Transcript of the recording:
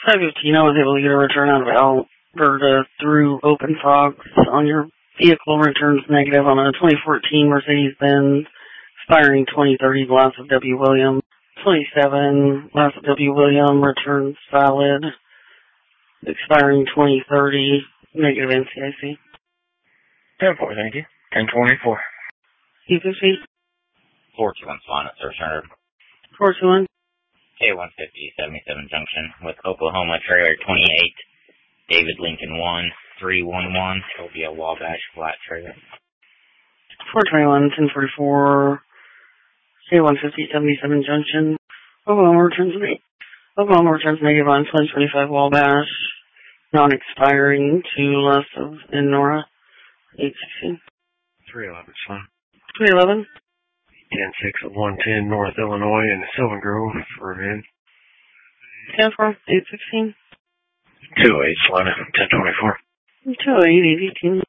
5:15, I was able to get a return out of Alberta through OpenFox on your vehicle returns negative on a 2014 Mercedes-Benz, expiring 2030, last of W. William. 27, last of W. William, returns valid, expiring 2030, negative NCIC. 10-4, thank you. 10-24. E50. 421 Swan, it's returned. 421. K150, 77 Junction with Oklahoma Trailer 28, David Lincoln 1311. It'll be a Wabash flat trailer. 421, 1044, K150, 77 Junction. Oklahoma returns negative on 2025 Wabash, non-expiring to less of in Nora. 816. 311, Swan. 311. 10-6 at 110 North Illinois in Sylvan Grove for a van. 10-4, 816. 2-8, Swan. 10-24. 2-8, 818.